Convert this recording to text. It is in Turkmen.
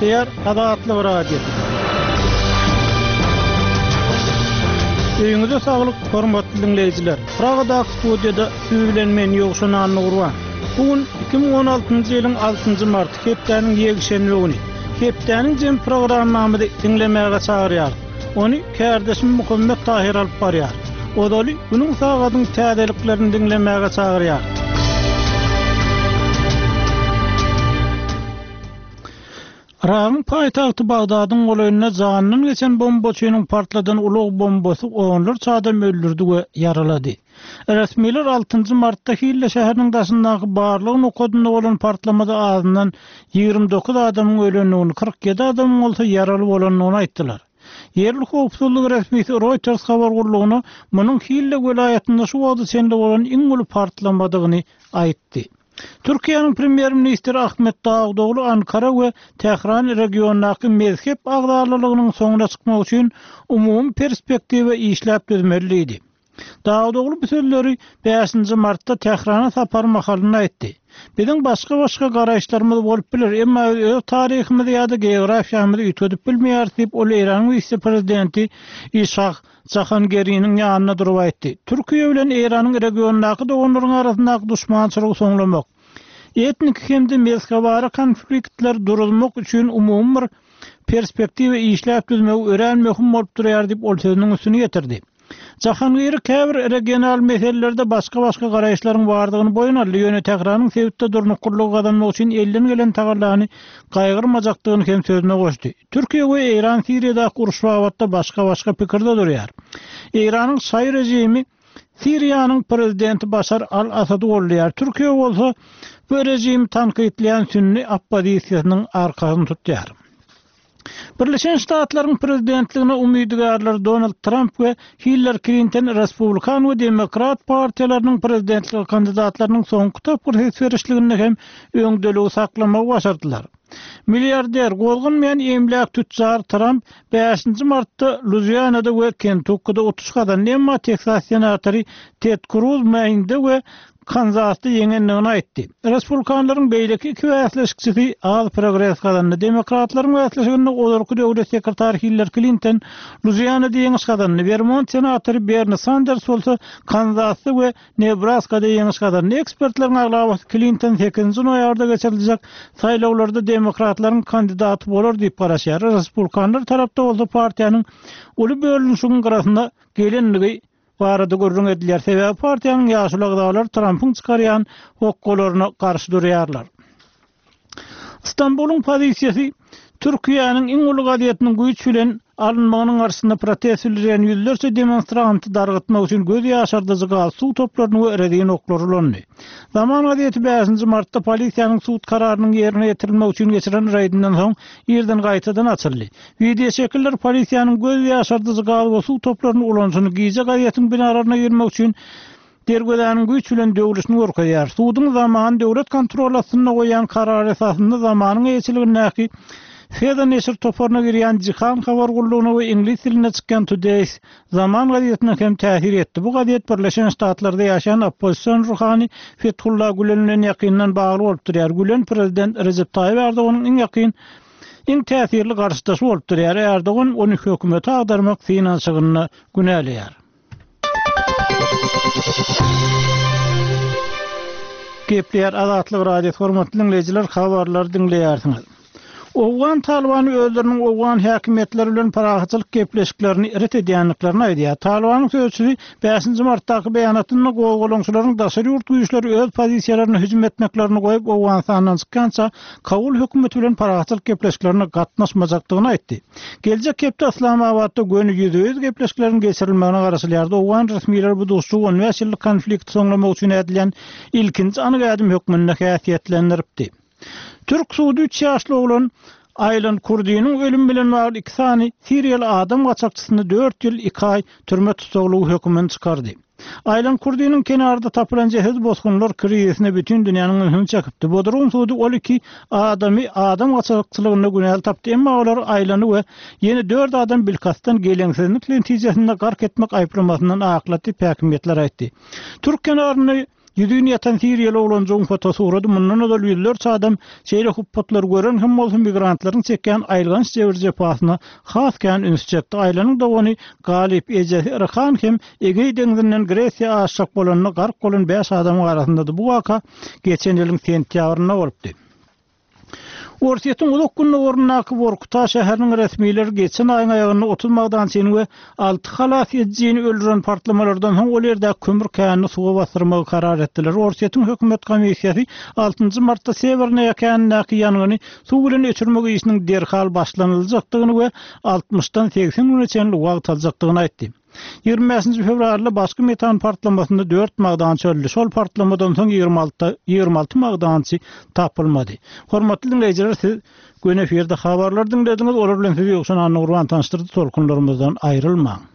Gepler Adatlyk Radio. Öýüňize saglyk, hormatly dinleýijiler. Pragada studiýada siz bilen men ýogşan Nurwan. Bugün 2016-njy ýylyň 6-njy mart, hepdeniň ýegişenli güni. Hepdeniň jem programmamy dinlemäge çagyrýar. Onu kärdeşim Muhammed Tahir alyp barýar. Odaly günüň sagatyň täzeliklerini dinlemäge çagyrýar. Irak'ın paytahtı Bagdadyň golaynyna janynyň geçen bombaçynyň partladan ulug bombasy onlar adam öldürdi we yaralady. Resmiler 6-njy martda Hille şäheriniň daşyndaky barlyg nokodyny bolan partlamada azyndan 29 adamyň ölendigini, 47 adamyň bolsa yaraly bolanyny aýtdylar. Yerli howpsuzlyk resmisi Reuters habar gurulugyny munyň Hille welaýatynda şu wagtda sende bolan iň uly partlamadygyny aýtdy. Türkiýanyň premier ministri Ahmet Davudoglu Ankara we Tehran regionundaky mezhep agdarlylygynyň soňuna çykmak üçin umumy perspektiwa işläp düzmeliydi. Davudoglu bu sözleri 5-nji martda Tehrana sapar mahalyny aýtdy. Biziň başga garaýşlarymyz bolup biler, emma öz taryhymyzy ýa-da geografiýamyzy üýtgedip bilmeýär diýip ol Iranyň vice-prezidenti Ishaq Jahangiriň ýanyna durup aýtdy. Türkiýe bilen Iranyň regionundaky doganlaryň arasyndaky düşmançylygy soňlamak, etnik hemde mezhebara konfliktler durulmak üçin umumy perspektiwa işläp düzmek ören möhüm bolup durýar diýip ol sözüniň üstüne getirdi. Jahangir käbir regional meselelerde başga garaýşlaryň bardygyny boyun aldy. Ýöne Tehranyň sebitde durnukullygy adamlyk üçin elden gelen tagarlany gaýgyrmajakdygyny hem sözüne goşdy. Türkiýe we Iran Siriýadaky uruş wagtynda başga pikirde durýar. Iranyň şaý rejimi Siriýanyň prezidenti Başar al-Asady bolýar. Türkiýe bolsa bu rejimi tanqidleýän Sünni oppozisiýasynyň arkasyny tutýar. Birleşen Ştatlaryň prezidentligine umydygarlar Donald Trump we Hillary Clinton Respublikan we Demokrat partiýalarynyň prezidentlik kandidatlarynyň soňky tapyr seçilişligini hem öňdöligi saklamak başardylar. Milliarder golgunmayan emlak tüccar Trump 5-nji martda Louisiana'da we Kentucky'da 30 adam, emma Texas senatory Ted Cruz maýynda we Kansas'ta yeňenligini aýtdy. Respublikanlaryň beýleki iki wäsleşikçisi az progress kazandy. Demokratlaryň wäsleşigini olarky döwlet sekretary Hillary Clinton Louisiana'da yeňiş kazandy. Vermont senatory Bernie Sanders bolsa Kansas'ta we Nebraska'da yeňiş kazandy. Ekspertlaryň aglaby Clinton 8-nji noýabrda geçiriljek saýlawlarda demokratlaryň kandidaty bolar diýip garaşýar. Respublikanlar tarapda bolsa partiýanyň uly bölünüşiň garasynda gelenligi barada görüň edilýär. Sebäbi partiýanyň ýaşul agdalar Trump'yň çykarýan hokkolaryna garşy durýarlar. İstanbulyň pozisiýasy Türkiýanyň iň uly gadyetiniň güýç bilen alınmagynyň garşysynda protest edilýän ýüzlerçe demonstranty dargatmak üçin göz ýaşardyjy gaz suw toplaryny we erediň oklary ulandy. Zaman gadyeti 5-nji martda polisiýanyň sud kararynyň ýerine ýetirilmek üçin geçiren reýdinden soň ýerden gaýtadan açyldy. Video şekiller polisiýanyň göz ýaşardyjy gaz we suw toplaryny ulanşyny giýje gadyetiň binalaryna girmek üçin dergedäniň güýç bilen döwlüşini görkezýär. Sudyň zaman döwlet kontrol astyna goýan karar esasynda zamanyň ýeçiligini Feda neşir toparına girýän Jihan habar gurulugyna we ingliz diline çykkan Today zaman gazetine hem täsir etdi. Bu gazet Birleşen Ştatlarda ýaşaýan opposision ruhany Fethullah Gülen'den ýakyndan bagly bolup durýar. Gülen prezident Recep Tayyip Erdoğan'ın iň täsirli garşydaşy bolup durýar. Erdoğan onu hökümeti agdarmak finansygyny günäleýär. Gepler Adatlyk Radio hormatly dinleýijiler, habarlar dinleýärsiňiz. Owgan Taliban özleriniň Owgan häkimetleri bilen parahatçylyk gepleşiklerini ret edýänliklerini aýdýar. Talibanyň sözçüsi 5-nji martdaky beýanatyny gowgolaňçylaryň daşary ýurt güýçleri öz pozisiýalaryny hüjüm etmeklerini goýup Owganistanyň çykkança Kabul hökümeti bilen parahatçylyk gepleşiklerine gatnaşmajakdygyny aýtdy. Geljek hepde Islamabadda göni ýüzüýüz gepleşiklerin geçirilmegine garaşylýardy. Owgan resmiýetleri bu dostluk 10 ýyllyk konflikt soňlamak üçin edilýän ilkinji anyk ädim hökmüne häsiýetlendiripdi. Türk Suudi 3 ýaşly oglan Aylan Kurdiýanyň ölüm bilen bagly 2 sany Siriýaly adam gaçakçysyny 4 ýyl 2 ay türme tutulgy hökmüni çykardy. Aylan Kurdiýanyň kenarda tapylan jehez bozgunlar krizisine bütün dünýäniň öňüne çykypdy. Bu durum Suudi 12 adamy adam gaçakçylygyna günäl tapdy, emma olar Aylany we ýene 4 adam bilkastan geleňsizlik netijesinde gark etmek aýplamasyndan aklaty häkimetler aýtdy. Türk kenaryny Yüzüň yatan Siriýaly oglanjyň fotosu urady. Mundan da ýyllarça adam şeýle hupatlar gören hem bolsa migrantlaryň çekýän aýlgans jebir jepasyna has kän ünsçekdi. Aýlanyň dowany Galyp Ejesi Erkan hem Egey deňzinden Gresiýa aşak bolanyny gark bolan 5 adam arasynda bu waka geçen ýylyň sentýabrynda bolupdy. Orsiýetiň uluk gününe ornaky Workuta şäheriniň resmiýleri geçen aýyň aýagyny 30 magdançyny we 6 halas ejjini öldüren partlamalardan soň ol ýerde kömür känini suwa bastyrmagy karar etdiler. Orsiýetiň hökümet komissiýasy 6 martda Severne ýakanyny ýanyny suw bilen öçürmek işiniň derhal başlanyljakdygyny we 60-dan 80 güneçe wagt aljakdygyny aýtdy. 25 fevralda başky metan partlamasyna 4 magdançy öldü. Şol partlamadan soň 26 magdançy tapylmady. Hormatly dinleýijiler, siz göne eferde habarlar dinlediňiz. Olar bilen sizi ýoksa anny urwan tanıştyrdy. Tolkunlarymyzdan aýrylmaň.